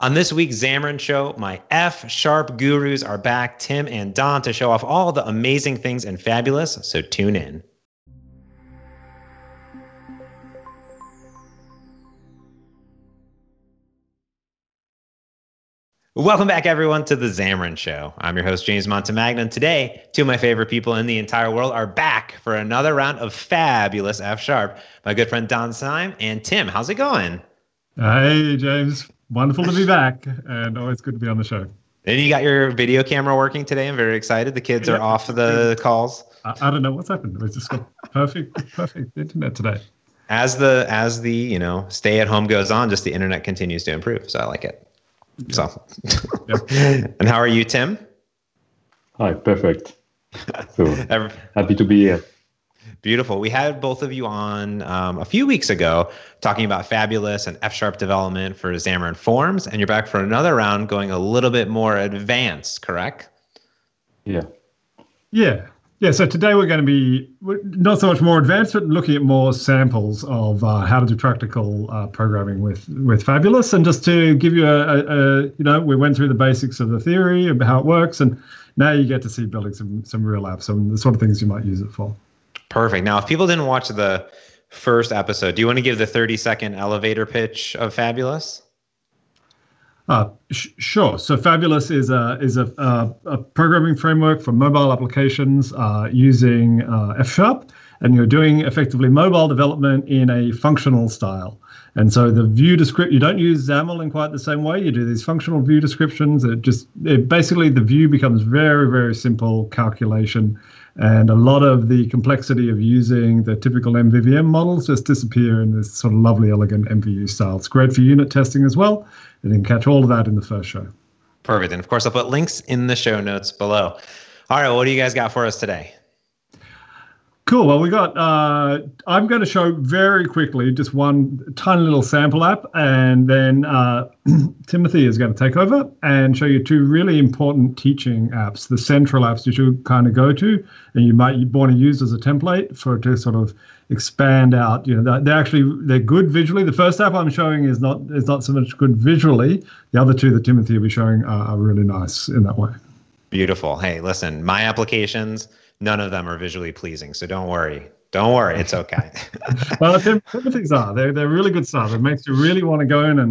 On this week's Xamarin Show, my F# gurus are back, Tim and Don, to show off all the amazing things in Fabulous, so tune in. Welcome back, everyone, to the Xamarin Show. I'm your host, James Montemagno, and today, two of my favorite people in the entire world are back for another round of Fabulous F#. My good friend Don Syme and Tim. How's it going? Hey, James. Wonderful to be back, and always good to be on the show. And you got your video camera working today. I'm very excited. The kids are off the calls. I don't know what's happened. We just got perfect internet today. As the stay at home goes on, just the internet continues to improve. So I like it. Yeah. So, And how are you, Tim? Hi, perfect. So happy to be here. Beautiful. We had both of you on a few weeks ago talking about Fabulous and F# development for Xamarin Forms, and you're back for another round going a little bit more advanced, correct? Yeah. So today we're going to be not so much more advanced, but looking at more samples of how to do practical programming with Fabulous. And just to give you we went through the basics of the theory of how it works, and now you get to see building some real apps and the sort of things you might use it for. Perfect. Now, if people didn't watch the first episode, do you want to give the 30-second elevator pitch of Fabulous? Sure. So Fabulous is a programming framework for mobile applications using F#, and you're doing effectively mobile development in a functional style. And so the view description, you don't use XAML in quite the same way. You do these functional view descriptions. Basically the view becomes very, very simple calculation. And a lot of the complexity of using the typical MVVM models just disappear in this sort of lovely, elegant MVU style. It's great for unit testing as well. And you can catch all of that in the first show. Perfect. And of course, I'll put links in the show notes below. All right, what do you guys got for us today? Cool. Well, we got, I'm going to show very quickly just one tiny little sample app, and then Timothy is going to take over and show you two really important teaching apps, the central apps you should kind of go to, and you might want to use as a template to sort of expand out. They're good visually. The first app I'm showing is not so much good visually. The other two that Timothy will be showing are really nice in that way. Beautiful. Hey, listen, my applications, none of them are visually pleasing, so don't worry. It's okay. Well, Timothy's are. They're really good stuff. It makes you really want to go in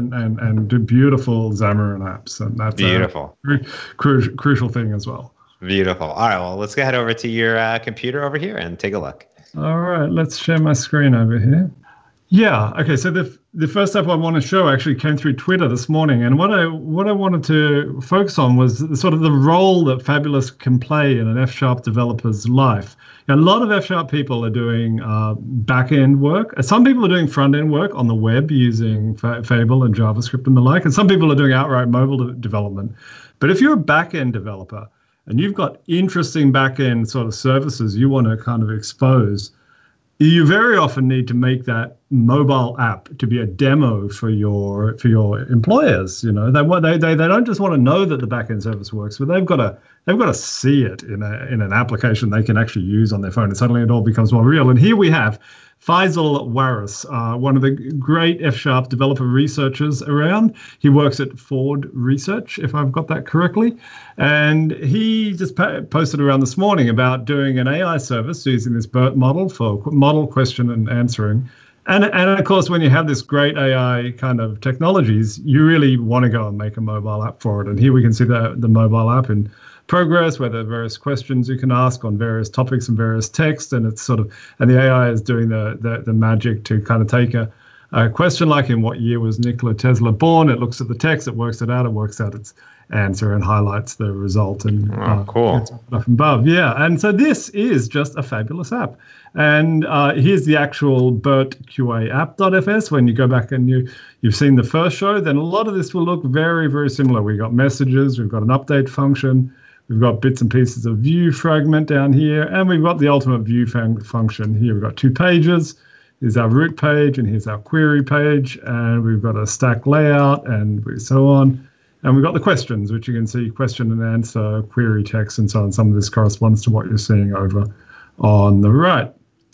and do beautiful Xamarin apps, and that's beautiful. A crucial thing as well. Beautiful. All right, well, let's go head over to your computer over here and take a look. All right, let's share my screen over here. Yeah. Okay. So the first app I want to show actually came through Twitter this morning, and what I wanted to focus on was the role that Fabulous can play in an F# developer's life. A lot of F# people are doing back-end work. Some people are doing front-end work on the web using Fable and JavaScript and the like, and some people are doing outright mobile development. But if you're a back-end developer and you've got interesting back-end sort of services you want to kind of expose, you very often need to make that mobile app to be a demo for your employers. They don't just want to know that the backend service works, but they've got to see it in an application they can actually use on their phone, and suddenly it all becomes more real. And here we have Faisal Waris, one of the great F# developer researchers around. He works at Ford Research, if I've got that correctly. And he just posted around this morning about doing an AI service using this BERT model for model question and answering. And of course, when you have this great AI kind of technologies, you really want to go and make a mobile app for it. And here we can see the mobile app in progress, where there are various questions you can ask on various topics and various text, and it's and the AI is doing the magic to kind of take a question like, in what year was Nikola Tesla born? It looks at the text, it works it out its answer and highlights the result, and cool. Up above. Yeah, and so this is just a fabulous app. And here's the actual BERT QA app.fs. When you go back and you've seen the first show, then a lot of this will look very, very similar. We've got messages, we've got an update function, we've got bits and pieces of view fragment down here, and we've got the ultimate view function here. We've got 2 pages. Here's our root page, and here's our query page, and we've got a stack layout, and so on. And we've got the questions, which you can see question and answer, query text, and so on. Some of this corresponds to what you're seeing over on the right.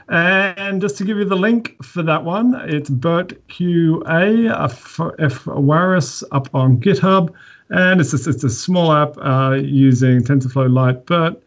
And just to give you the link for that one, it's BertQA, F-Waris up on GitHub. And it's a small app using TensorFlow Lite BERT.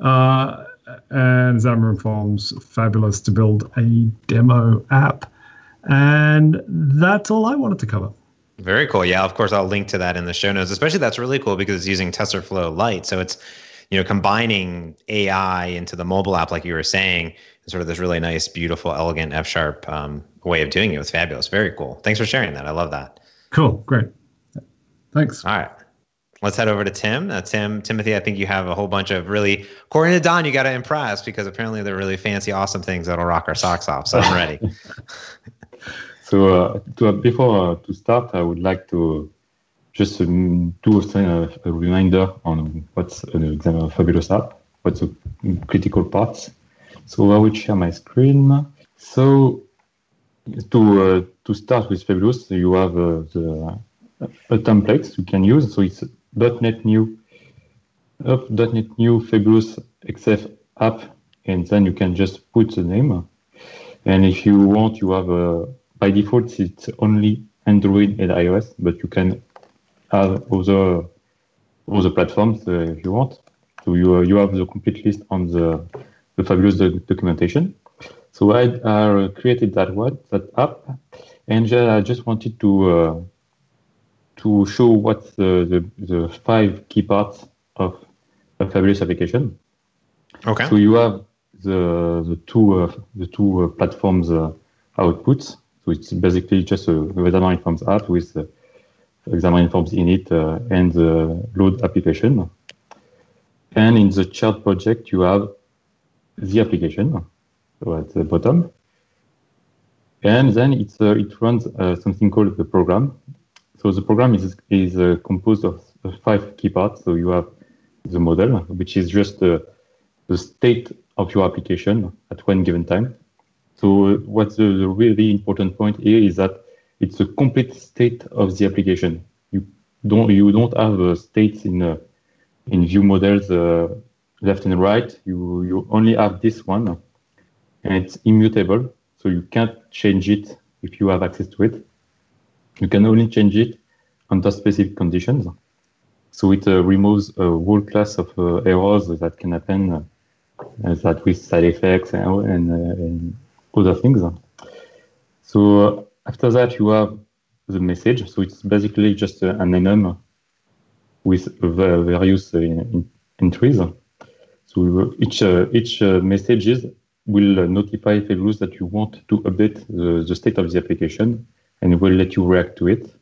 And Xamarin Forms, fabulous to build a demo app. And that's all I wanted to cover. Very cool. Yeah, of course, I'll link to that in the show notes. Especially that's really cool because it's using TensorFlow Lite. So it's, combining AI into the mobile app, like you were saying, sort of this really nice, beautiful, elegant F# way of doing it. Was fabulous. Very cool. Thanks for sharing that. I love that. Cool. Great. Thanks. All right. Let's head over to Tim. Timothy, I think you have a whole bunch of really, according to Don, you got to impress because apparently they're really fancy, awesome things that'll rock our socks off. So I'm ready. So before to start, I would like to just do a reminder on what's an Fabulous app, what's the critical parts. So I will share my screen. So to start with Fabulous, you have a template you can use. So it's .NET New Fabulous XF app, and then you can just put the name. And if you want, you have by default it's only Android and iOS, but you can have other platforms if you want. So you have the complete list on the Fabulous documentation. So I created that app, and I just wanted to show what's the 5 key parts of a Fabulous application. Okay. So you have the two platforms outputs. So it's basically just a Xamarin Forms app with Xamarin Forms init and the load application. And in the child project, you have the application, so at the bottom. And then it runs something called the program. So the program is composed of 5 key parts. So you have the model, which is just the state of your application at one given time. So what's the really important point here is that it's a complete state of the application. You don't have states in view models left and right. You only have this one, and it's immutable. So you can't change it if you have access to it. You can only change it under specific conditions. So it removes a whole class of errors that can happen, that with side effects and other things. So after that, you have the message. So it's basically just an enum with various entries. So each messages will notify Fabulous that you want to update the state of the application, and it will let you react to it.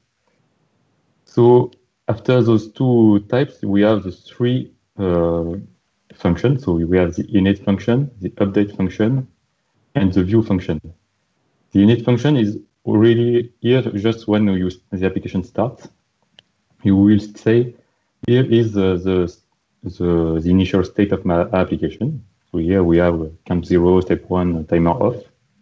So after those 2 types, we have the 3 functions. So we have the init function, the update function, and the view function. The init function is really here just when the application starts. You will say, here is the initial state of my application. So here we have camp 0, step 1, timer off.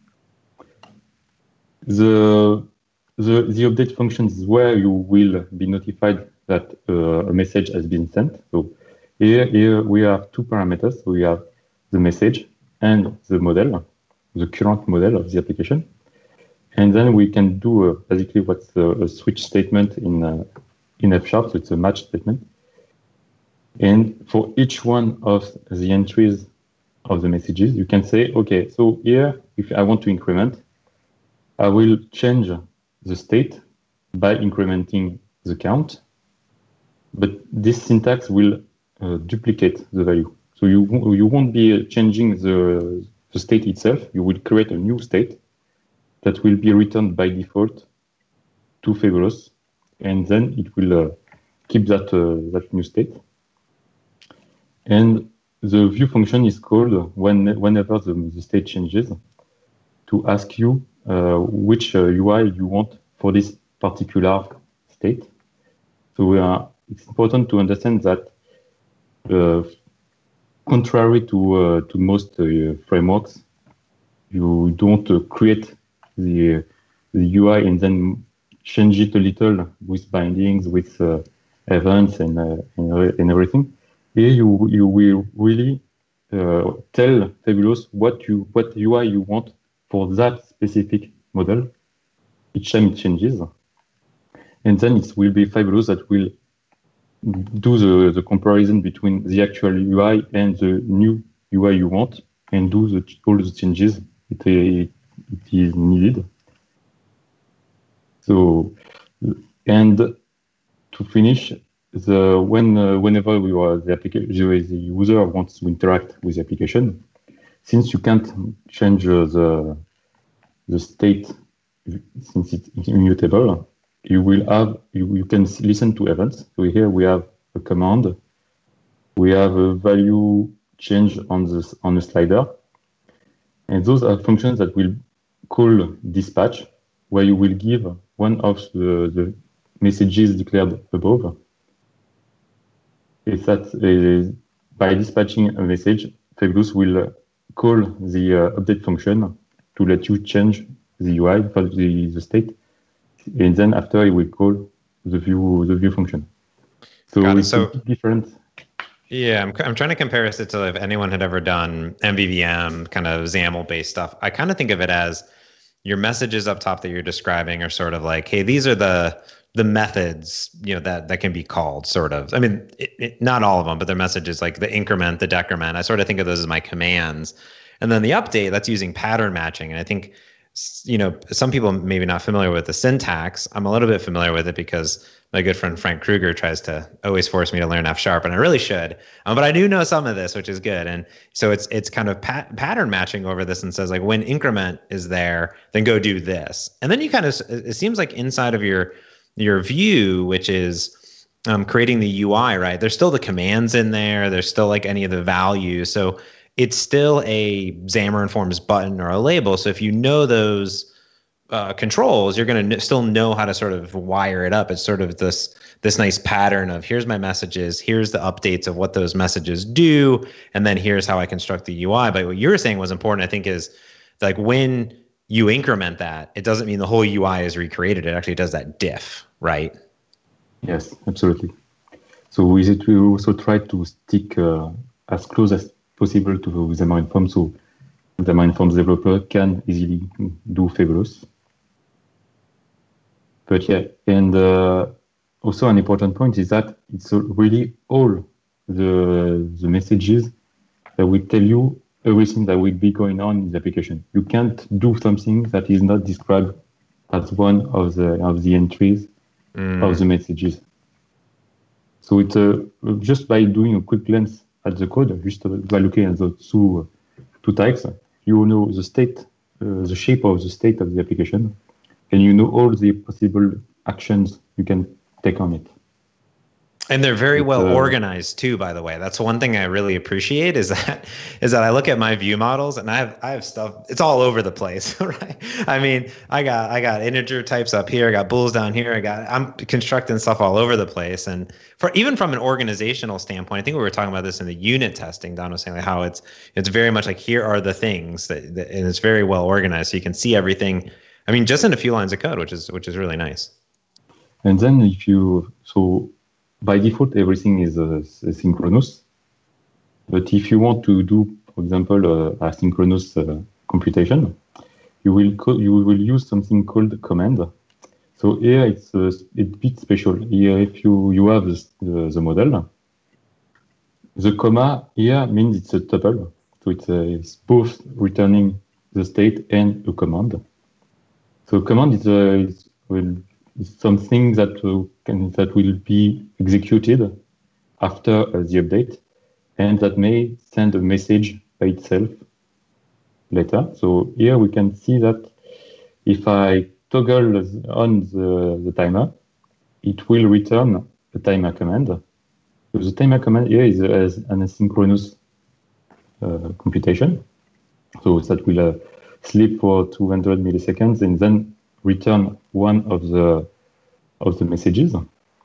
The update function is where you will be notified that a message has been sent. So here we have 2 parameters. So we have the message and the model, the current model of the application. And then we can do basically what's a switch statement in F#, so it's a match statement. And for each one of the entries of the messages, you can say, okay, so here, if I want to increment, I will change the state by incrementing the count. But this syntax will duplicate the value. So you won't be changing the state itself. You will create a new state that will be returned by default to Fabulous, and then it will keep that new state. And the view function is called whenever the state changes to ask you which UI you want for this particular state. So it's important to understand that contrary to most frameworks, you don't create the UI and then change it a little with bindings, with events and everything. Here you will really tell Fabulous what UI you want for that specific model. Each time it changes, and then it will be Fabulous that will do the comparison between the actual UI and the new UI you want, and do all the changes it is needed. So, and to finish, whenever the user wants to interact with the application, since you can't change the state since it's immutable, you can listen to events. So here we have a command, we have a value change on the slider, and those are functions that will call dispatch, where you will give one of the messages declared above. If that by dispatching a message, Fabulous will call the update function to let you change the UI for the state, and then after it will call the view function. So it's different. Yeah, I'm trying to compare it to if anyone had ever done MVVM kind of XAML based stuff. I kind of think of it as your messages up top that you're describing are sort of like, hey, these are the methods, that can be called, sort of. I mean, not all of them, but they're messages like the increment, the decrement. I sort of think of those as my commands. And then the update, that's using pattern matching. And I think, some people may be not familiar with the syntax. I'm a little bit familiar with it because my good friend Frank Kruger tries to always force me to learn F#, and I really should. But I do know some of this, which is good. And so it's kind of pattern matching over this, and says like, when increment is there, then go do this. And then you kind of, it seems like inside of your view, which is creating the UI, right? There's still the commands in there. There's still like any of the values. So it's still a Xamarin Forms button or a label. So if you know those controls, you're going to still know how to sort of wire it up. It's sort of this nice pattern of, here's my messages, here's the updates of what those messages do, and then here's how I construct the UI. But what you were saying was important, I think, is like when you increment that, it doesn't mean the whole UI is recreated. It actually does that diff, right? Yes, absolutely. So we also try to stick as close as possible to the Xamarin Forms, so the Xamarin Forms developer can easily do Fabulous. But yeah, and also an important point is that it's really all the messages that will tell you everything that will be going on in the application. You can't do something that is not described as one of the entries of the messages. So it's just by doing a quick glance at the code, just by looking at the two types, you know the state, the shape of the state of the application, and you know all the possible actions you can take on it. And they're very well organized too, by the way. That's one thing I really appreciate is that I look at my view models and I have stuff, it's all over the place, right? I mean, I got integer types up here, I got bools down here, I'm constructing stuff all over the place. And even from an organizational standpoint, I think we were talking about this in the unit testing. Don was saying like how it's very much like, here are the things and it's very well organized, so you can see everything. I mean, just in a few lines of code, which is really nice. And then by default, everything is synchronous. But if you want to do, for example, asynchronous computation, you will use something called command. So here it's a bit special. Here, if you have the model, the comma here means it's a tuple. So it's both returning the state and a command. So command is something that will be executed after the update, and that may send a message by itself later. So here we can see that if I toggle on the timer, it will return the timer command. So the timer command here is an asynchronous computation. So that will sleep for 200 milliseconds and then return one of the messages.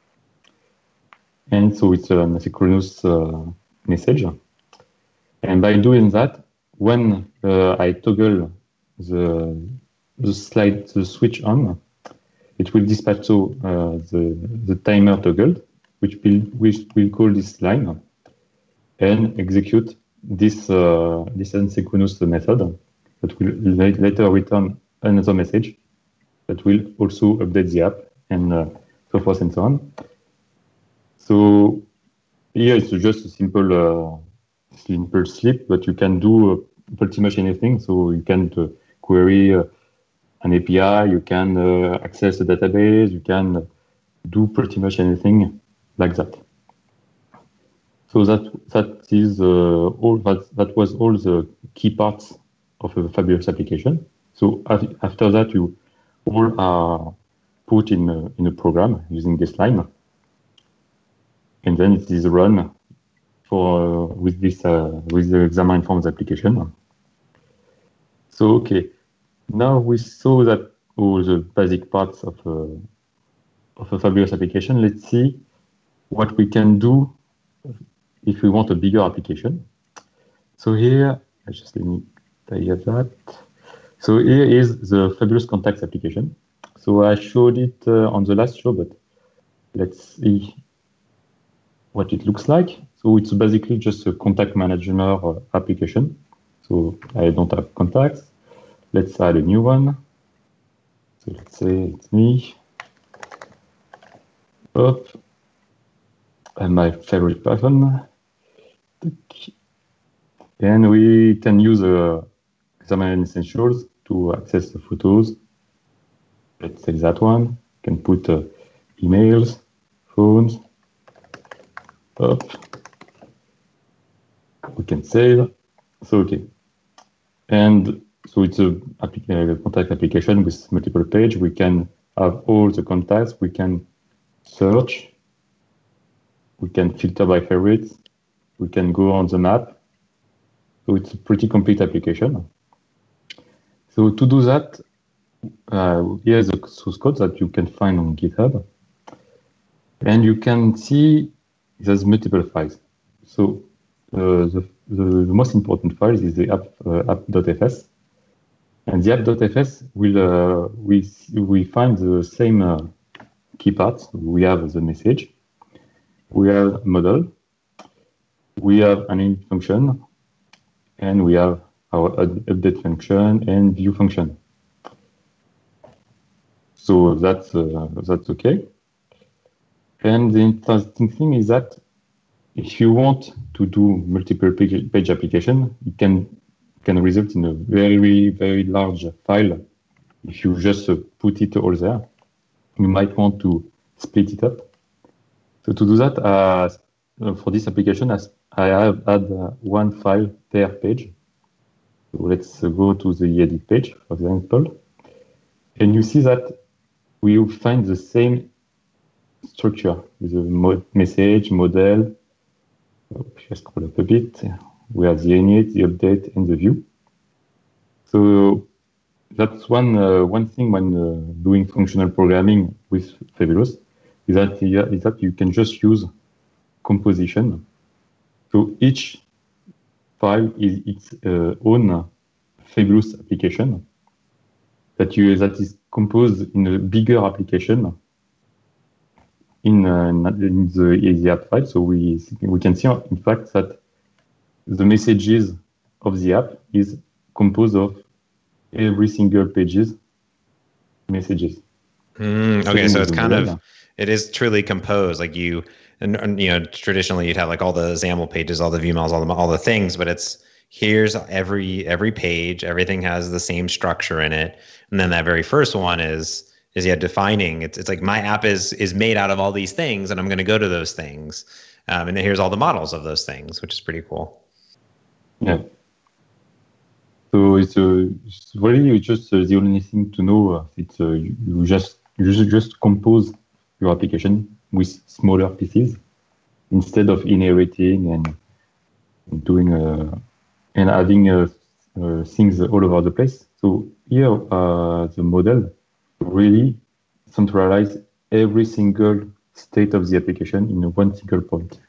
And so it's an asynchronous message. And by doing that, when I toggle the switch on, it will dispatch the timer toggled, which will call this line and execute this asynchronous method that will later return another message that will also update the app and so forth and so on. So here it's just a simple slip, but you can do pretty much anything. So you can query an API, you can access a database, you can do pretty much anything like that. So that is all. That was all the key parts of a Fabulous application. So after that, you all are put in a program using this line, and then it is run with the Xamarin Forms application. So okay, now we saw that all the basic parts of a Fabulous application. Let's see what we can do if we want a bigger application. So here, let me type that. So here is the Fabulous Contacts application. So I showed it on the last show, but let's see what it looks like. So it's basically just a contact manager application. So I don't have contacts. Let's add a new one. So let's say it's me. Up. And my favorite person. And we can use Xamarin Essentials to access the photos. Let's say that one. You can put emails, phones. Up. We can save. So okay. And so it's a contact application with multiple pages. We can have all the contacts. We can search. We can filter by favorites. We can go on the map. So it's a pretty complete application. So to do that, here's the source code that you can find on GitHub. And you can see there's multiple files. So the most important file is the app.fs. And the app.fs will we find the same key parts. We have the message, we have a model, we have an init function, and we have our update function and view function. So that's okay. And the interesting thing is that if you want to do multiple page application, it can result in a very, very large file. If you just put it all there, you might want to split it up. So to do that, for this application, I have add one file per page. So let's go to the edit page, for example. And you see that we will find the same structure with the message, model. If I scroll up a bit, we have the init, the update, and the view. So that's one thing when doing functional programming with Fabulous is that you can just use composition. So each file is its own Fabulous application that is composed in a bigger application in the app file. So we can see, in fact, that the messages of the app is composed of every single page's messages. Okay, so it's kind of, it is truly composed. Like traditionally you'd have like all the XAML pages, all the VMLs, all the things, but it's here's every page, everything has the same structure in it, and then that very first one is defining. It's like my app is made out of all these things, and I'm going to go to those things, and then here's all the models of those things, which is pretty cool. Yeah. So it's really just the only thing to know. It's you just compose your application with smaller pieces instead of inheriting and doing and having things all over the place. So here the model really centralize every single state of the application in one single point.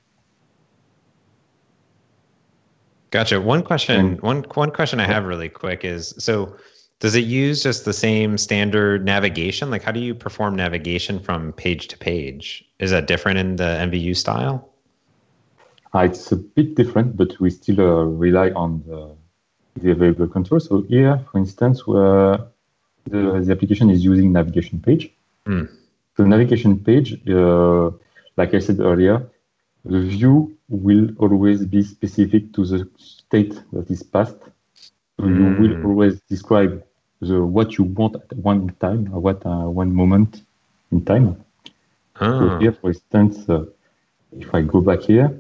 Gotcha. One question I have really quick is, so does it use just the same standard navigation? Like how do you perform navigation from page to page? Is that different in the MVU style? It's a bit different, but we still rely on the available control. So here, for instance, where the application is using navigation page. The navigation page, like I said earlier, the view will always be specific to the state that is passed. So you will always describe what you want at one time, or one moment in time. So here, for instance, if I go back here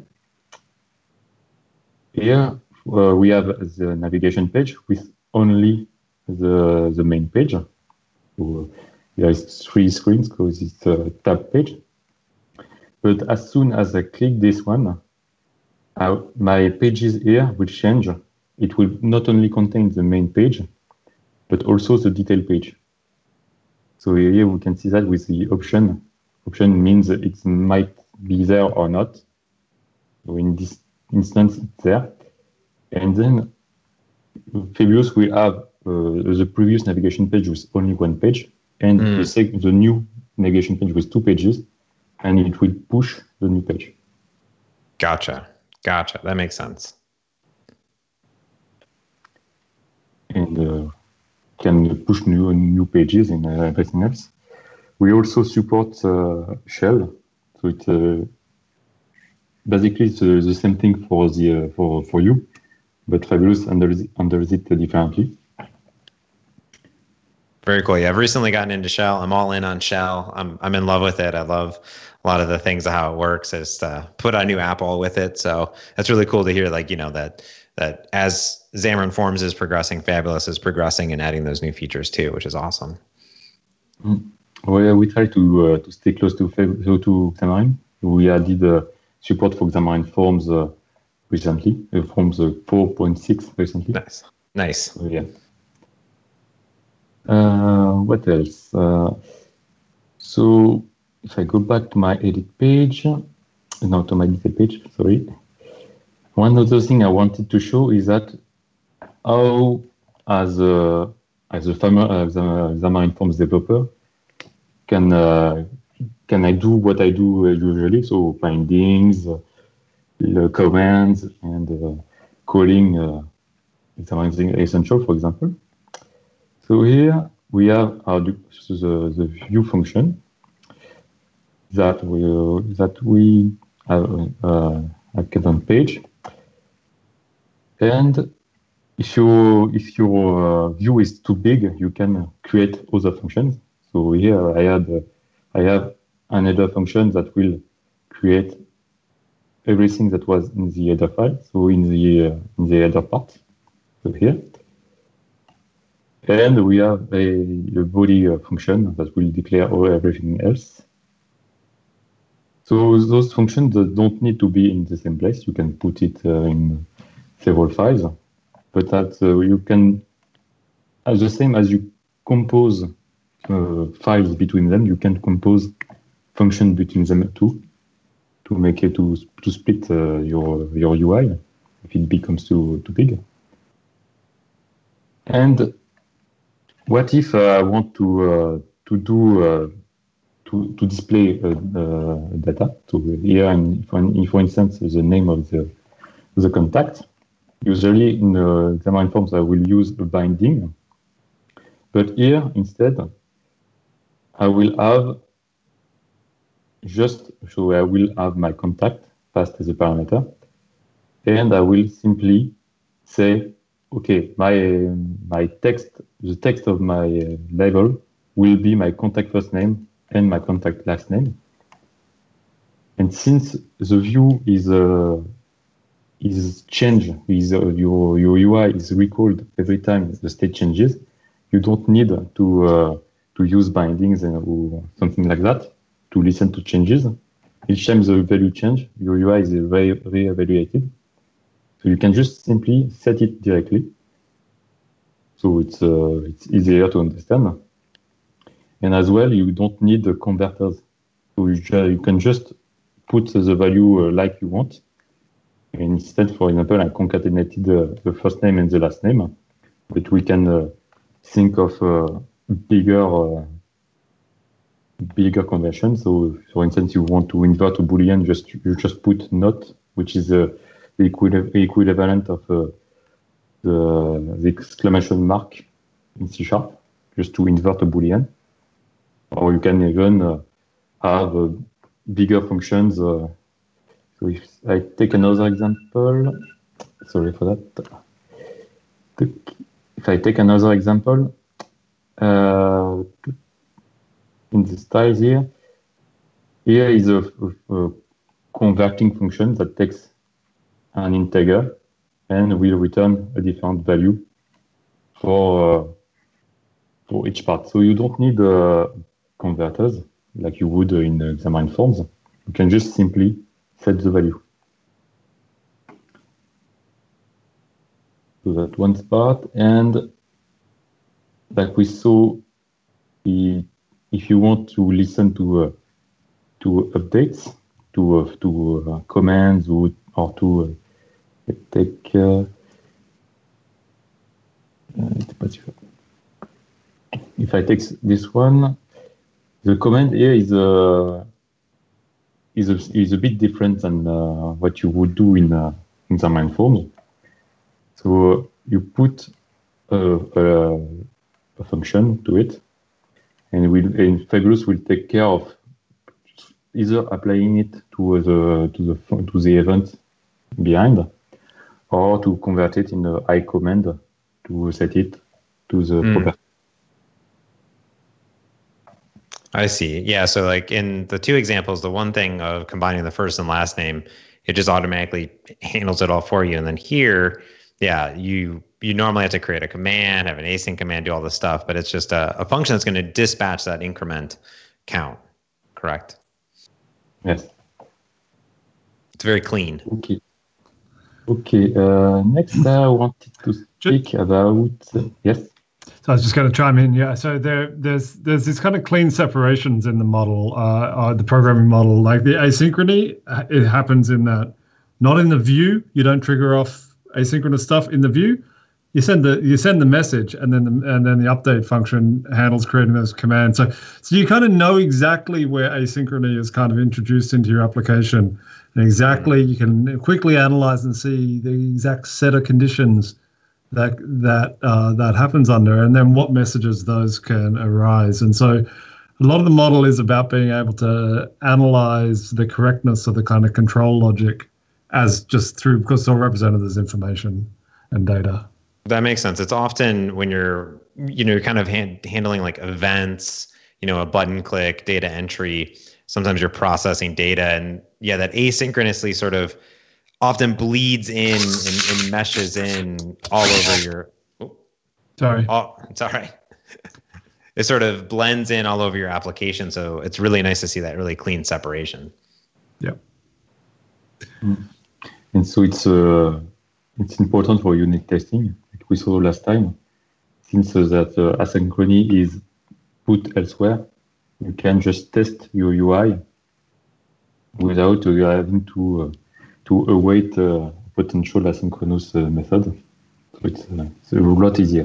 we have the navigation page with only the main page. So there is 3 screens because it's a tab page. But as soon as I click this one, my pages here will change. It will not only contain the main page, but also the detail page. So here we can see that with the option. Option means it might be there or not. So in this instance, it's there. And then Fabius will have the previous navigation page with only one page, and the new navigation page with 2 pages, and it will push the new page. Gotcha. That makes sense. And can push new pages and everything else. We also support shell, so it's basically the same thing for you, but Fabulous handles it differently. Very cool. Yeah, I've recently gotten into Shell. I'm all in on Shell. I'm in love with it. I love a lot of the things of how it works. I just put a new Apple with it, so that's really cool to hear. Like, that as Xamarin Forms is progressing, Fabulous is progressing and adding those new features too, which is awesome. Well, we try to stay close to Xamarin. We added support for Xamarin Forms recently, Forms 4.6 recently. Nice. So, yeah. What else? So if I go back to my edit page, no, to my detail page, sorry. One other thing I wanted to show is that how, as a Xamarin Forms developer, can I do what I do usually? So bindings, commands, and calling Xamarin Essential, for example. So here we have the view function that we have on page. And if your view is too big, you can create other functions. So here I have another function that will create everything that was in the header file. So in the header part. So here. And we have a body function that will declare everything else. So those functions don't need to be in the same place. You can put it in several files, but that you can, as the same as you compose files between them, you can compose functions between them too, to make it to split your UI if it becomes too big. And what if I want to display data? So here, for instance, the name of the contact. Usually in Xamarin Forms, I will use a binding, but here instead, I will have my contact passed as a parameter, and I will simply say, okay, my text, the text of my label will be my contact first name and my contact last name. And since the view is changed, your UI is recalled every time the state changes, you don't need to use bindings or something like that to listen to changes. Each time the value change, your UI is re-evaluated. So you can just simply set it directly. So it's easier to understand. And as well, you don't need the converters. So you can just put the value like you want. And instead, for example, I concatenated the first name and the last name. But we can think of bigger conversion. So for instance, you want to invert a Boolean, you just put not which is the equivalent of the exclamation mark in C#, just to invert a Boolean. Or you can even have bigger functions. So if I take another example, sorry for that. If I take another example, in the style here is a converting function that takes an integer and will return a different value for each part. So you don't need converters like you would in Xamarin Forms. You can just simply set the value. So that one part, and like we saw, if you want to listen to updates, to commands, or to take. If I take this one, the command here is a bit different than what you would do in Xamarin Forms. So you put a function to it, and Fabulous will take care of either applying it to the event behind, or to convert it in the I command to set it to the property. I see. Yeah. So like in the two examples, the one thing of combining the first and last name, it just automatically handles it all for you. And then here, yeah, you normally have to create a command, have an async command, do all this stuff, but it's just a function that's going to dispatch that increment count, correct? Yes. It's very clean. Okay. Next, I wanted to speak about yes. So I was just going to chime in. Yeah. So there's this kind of clean separations in the model, the programming model. Like the asynchrony, it happens in that, not in the view. You don't trigger off asynchronous stuff in the view. You send the message, and then the update function handles creating those commands. So you kind of know exactly where asynchrony is kind of introduced into your application, and exactly you can quickly analyze and see the exact set of conditions that happens under, and then what messages those can arise. And so a lot of the model is about being able to analyze the correctness of the kind of control logic as just through, because it's all represented as information and data. That makes sense. It's often when you're kind of handling like events, a button click, data entry, sometimes you're processing data, and yeah, that asynchronously sort of often bleeds in and meshes in all over your. Sorry. Oh, it's all right. It sort of blends in all over your application, so it's really nice to see that really clean separation. Yeah. And so it's important for unit testing, like we saw last time, since that asynchrony is put elsewhere. You can just test your UI without having to await a potential asynchronous method. So it's a lot easier.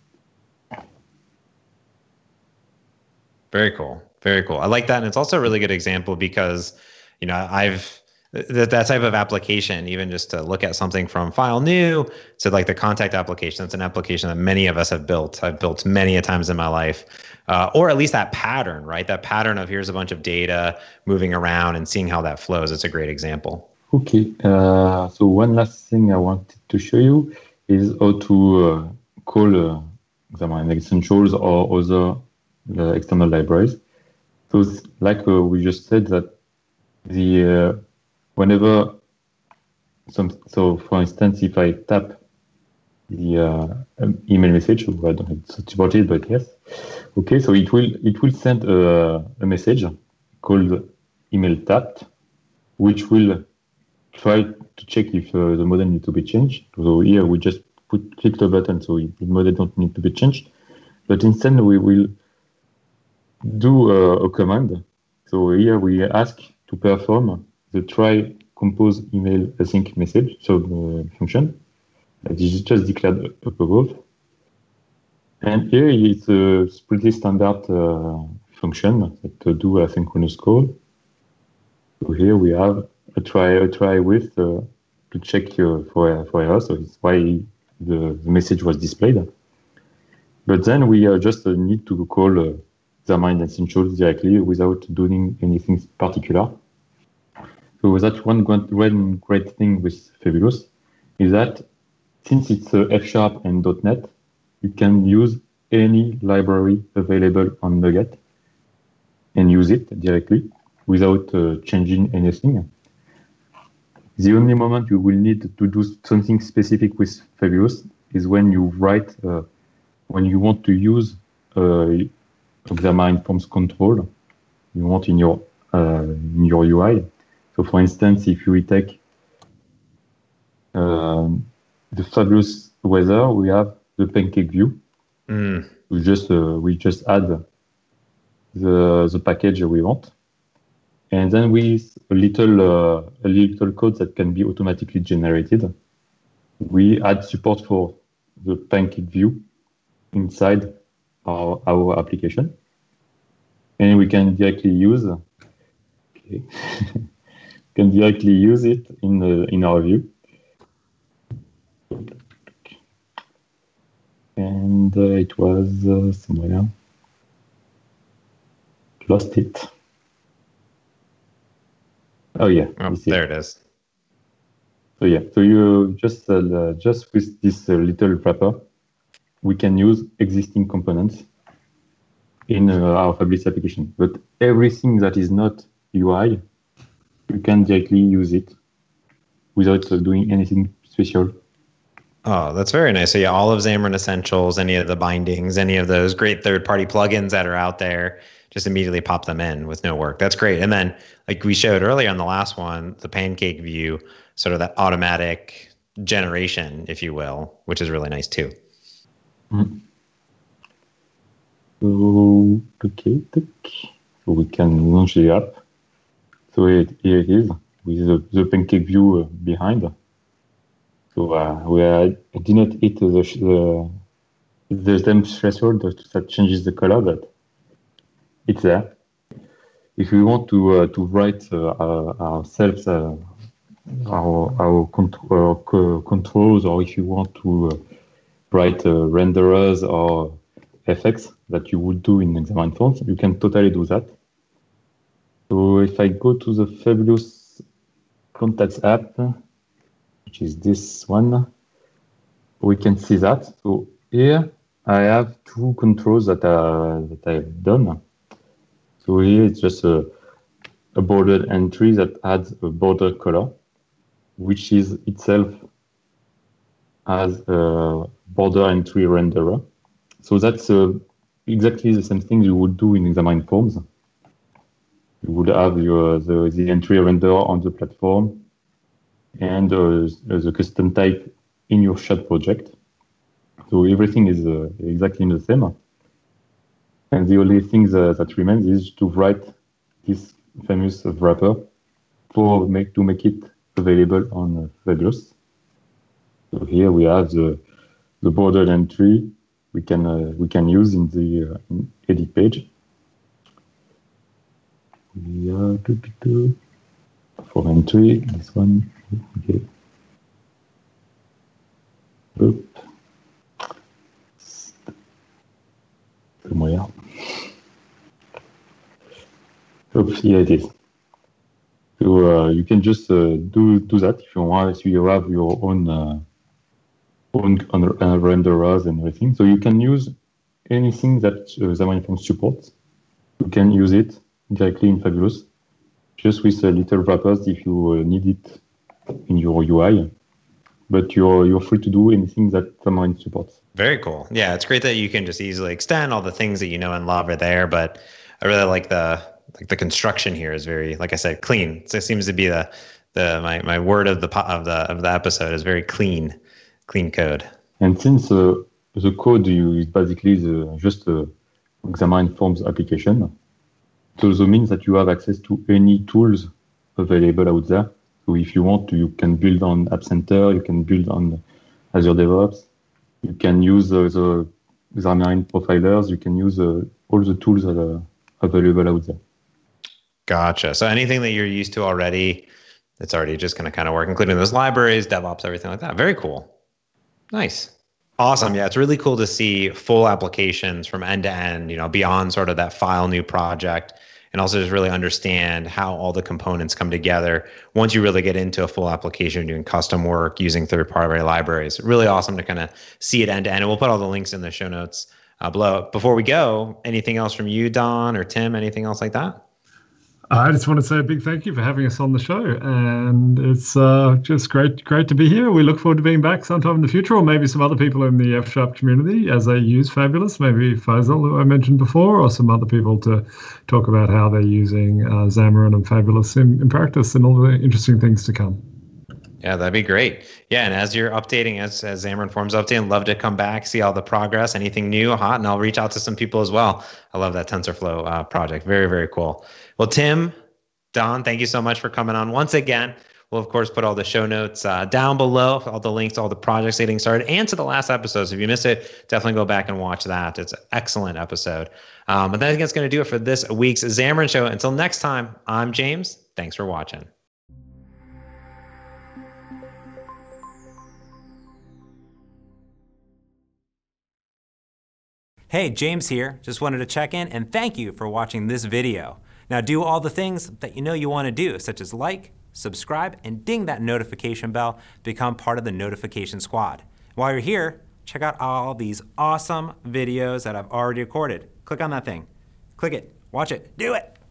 Very cool. Very cool. I like that. And it's also a really good example because, that type of application, even just to look at something from file new to like the contact application, it's an application that many of us have built. I've built many a times in my life, or at least that pattern, right? That pattern of here's a bunch of data moving around and seeing how that flows. It's a great example. Okay. So one last thing I wanted to show you is how to call Xamarin Essentials or other external libraries. So like we just said that whenever so for instance, if I tap the email message, I don't have to support it, but yes. Okay, so it will send a message called email tapped, which will try to check if the model needs to be changed. So here we just click the button, so the model don't need to be changed. But instead we will do a command. So here we ask to perform the try compose email async message, so function. This is just declared up above. And here it's a pretty standard function that do asynchronous call. So here we have a try with to check for error. So it's why the message was displayed. But then we just need to call Xamarin Essentials directly without doing anything particular. So that's one great thing with Fabulous is that since it's F# and .NET, you can use any library available on NuGet and use it directly without changing anything. The only moment you will need to do something specific with Fabulous is when you write, when you want to use Xamarin Forms control, you want in your UI. So, for instance, if you take the Fabulous weather, we have the pancake view. We just add the package we want, and then with a little code that can be automatically generated, we add support for the pancake view inside our application, and we can directly use it in our view. And it was somewhere. Lost it. Oh yeah. There it is. So yeah. So you just with this little wrapper, we can use existing components in our Fabulous application. But everything that is not UI, you can directly use it without doing anything special. Oh, that's very nice. So yeah, all of Xamarin Essentials, any of the bindings, any of those great third-party plugins that are out there, just immediately pop them in with no work. That's great. And then, like we showed earlier on the last one, the pancake view, sort of that automatic generation, if you will, which is really nice too. So, okay, so we can launch the app. So here it is with the pancake view behind. So I did not hit the temp threshold that changes the color, but it's there. If we want to write ourselves our controls, or if you want to write renderers or effects that you would do in Xamarin Forms, you can totally do that. So if I go to the Fabulous Contacts app, which is this one, we can see that. So here I have two controls that I've done. So here it's just a bordered entry that adds a border color, which is itself as a border entry renderer. So that's exactly the same thing you would do in Xamarin Forms. You would have the entry renderer on the platform, and the custom type in your shared project. So everything is exactly the same. And the only thing that remains is to write this famous wrapper to make it available on Fabulous. So here we have the bordered entry we can use in the edit page. We are for entry, this one. Okay. Oop. Somewhere. Oops, here it is. So you can just do that if you want. If you have your own renderers and everything, so you can use anything that Xamarin Forms supports. You can use it directly in Fabulous, just with little wrappers if you need it in your UI, but you're free to do anything that Xamarin supports. Very cool. Yeah, it's great that you can just easily extend all the things that you know and love are there. But I really like the construction here is very, like I said, clean. So it seems to be my word of the episode is very clean code. And since the code is basically just a Xamarin Forms application, it also means that you have access to any tools available out there. So if you want to, you can build on App Center, you can build on Azure DevOps, you can use the Xamarin profilers, you can use all the tools that are available out there. Gotcha. So anything that you're used to already, it's already just going to kind of work, including those libraries, DevOps, everything like that. Very cool. Nice. Awesome. Yeah, it's really cool to see full applications from end to end, beyond sort of that file new project, and also just really understand how all the components come together once you really get into a full application, doing custom work, using third-party libraries. Really awesome to kind of see it end to end. And we'll put all the links in the show notes below. Before we go, anything else from you, Don or Tim, anything else like that? I just want to say a big thank you for having us on the show, and it's just great to be here. We look forward to being back sometime in the future, or maybe some other people in the F# community as they use Fabulous, maybe Faisal, who I mentioned before, or some other people to talk about how they're using Xamarin and Fabulous in practice and all the interesting things to come. Yeah, that'd be great. Yeah, and as you're updating, as Xamarin Forms updating, love to come back, see all the progress, anything new, hot, and I'll reach out to some people as well. I love that TensorFlow project. Very, very cool. Well, Tim, Don, thank you so much for coming on once again. We'll, of course, put all the show notes down below, all the links to all the projects getting started, and to the last episode. So if you missed it, definitely go back and watch that. It's an excellent episode. But I think that's going to do it for this week's Xamarin Show. Until next time, I'm James. Thanks for watching. Hey, James here. Just wanted to check in and thank you for watching this video. Now do all the things that you want to do, such as like, subscribe, and ding that notification bell to become part of the notification squad. While you're here, check out all these awesome videos that I've already recorded. Click on that thing. Click it. Watch it. Do it.